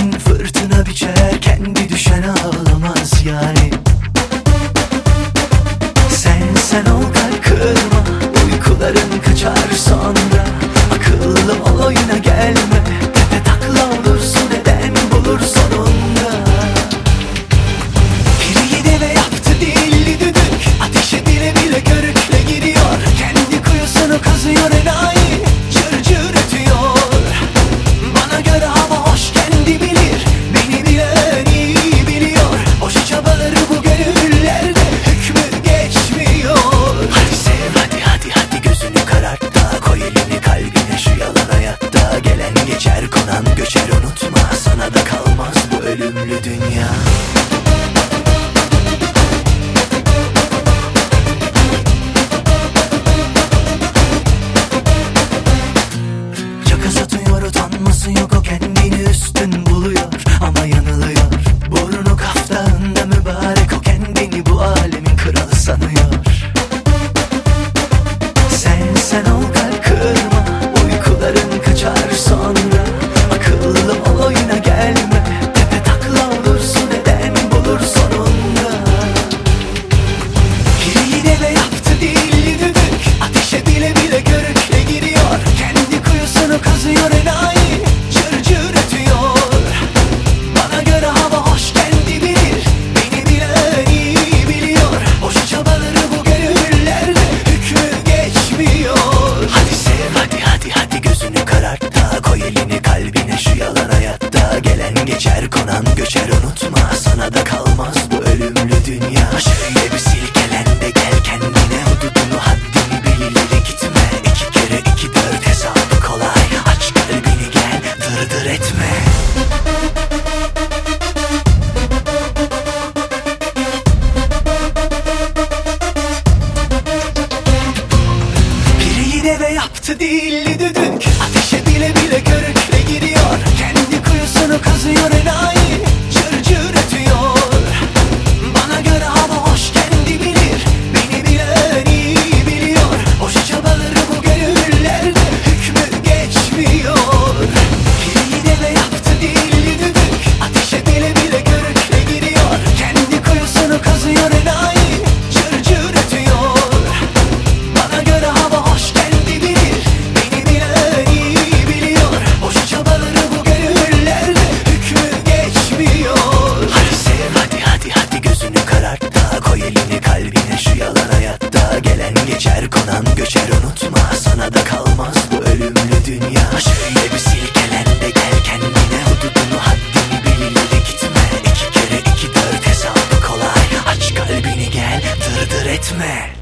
için fırtına biçer, kendi düşen ağlamaz yani. Sen ol, kalp kırma, uykuların kaçar sonra. Akıllı ol, oyuna gelme, tepe takla olursun, neden bulur sonunda. Biri deve yaptı dilli düdük, ateşe bile bile körükle giriyor. Kendi kuyusunu kazıyor enayi, cır cır ötüyor. Bana göre hava hoş, kendi bilir, beni bilen iyi biliyor. Boşa çabaları bu gönüllerde hükmü geçmiyor. Hadi sev, hadi gözünü karart da, koy elini kalbine şu yalan hayatta. Gelen geçer, konan göçer, unutma, sana da kalmaz bu ölümlü dünya. Caka satıyor, utanması yok, o kendini üstün buluyor ama yanılıyor. Burnu kaftağında mübarek, o kendini bu alemin kralı sanıyor. Sen ol, kalp kırma, uykuların kaçar sonra. Akıllı ol, oyuna gelme, tepe takla olursun, neden bulur sonunda. Biri deve yaptı dilli düdük, ateşe bile bile körükle giriyor. Kendi kuyusunu kazıyor enayi, cır cır ötüyor. Bana göre hava hoş, kendi bilir, beni bilen iyi biliyor. Boşa çabaları bu gönüllerde hükmü geçmiyor. Hadi sev, hadi gözünü karart da, koy elini kalbine şu yalan hayatta. Gelen geçer, konan göçer, unutma, sana da kalmaz bu ölümlü dünya. Şöyle bir silkelen de gel kendine, hududunu haddini bil, ileri gitme. 2 kere 2 4 hesabı kolay, aç kalbini gel, dırdır etme. Biri deve yaptı dilli düdük, ateşe bile bile körükle giriyor. Kendi kuyusunu kazıyor enayi, cır cır ötüyor. Bana göre hava hoş, kendi bilir, beni bilen iyi biliyor. Boşa çabaları bu gönüllerde hükmü geçmiyor. Biri deve yaptı dilli düdük, ateşe bile bile körükle giriyor. Kendi kuyusunu kazıyor enayi, cır cır ötüyor. Bana göre hava hoş, kendi bilir, beni bilen iyi biliyor. Boşa çabaları bu gönüllerde hükmü geçmiyor. Hadi sev, hadi gözünü karart da, koy elini kalbine şu yalan hayatta. Gelen geçer, konan göçer, unutma, sana da kalmaz bu ölümlü dünya. Şöyle bir silkelen de gel kendine, hududunu haddini bil, ileri gitme. 2 kere 2 4 hesabı kolay, aç kalbini gel, dırdır etme.